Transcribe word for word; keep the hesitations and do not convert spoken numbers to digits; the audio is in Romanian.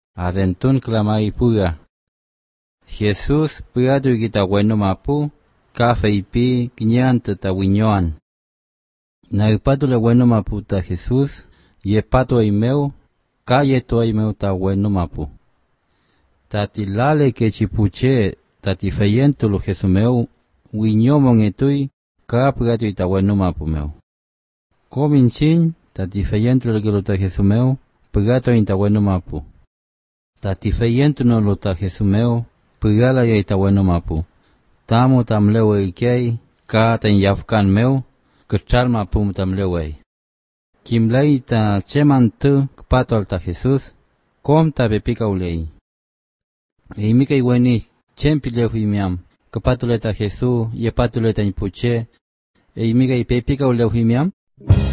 adentun clamai puga. Jesús pugadu kita bueno mapu, kafe ipi kinyan ta winyoan. Na ipatu le bueno mapu ta Jesús, ye pato imeu, ka ye to imeu ta bueno mapu. Tati lale ke chipuche, tati feyento lo Jesumeu, winyomon etui, ka pugadu ita bueno mapu meu. Kominchin, tati feyento lo que lo ta Jesumeu, pugado ita bueno mapu. Tati feyento no lo ta Jesumeu, pugala ya ita bueno mapu. Tamu tamlewe ikei, ka ten yafkan meu, kechal mapu tamlewe. Kimlei ta cheman tu kpato alta Jesús, kom ta pepika ulei. E mika iweni, chempi leu himiam, kpato leta Jesús, ye pato leta impuche, e mika ipepika uleu himiam.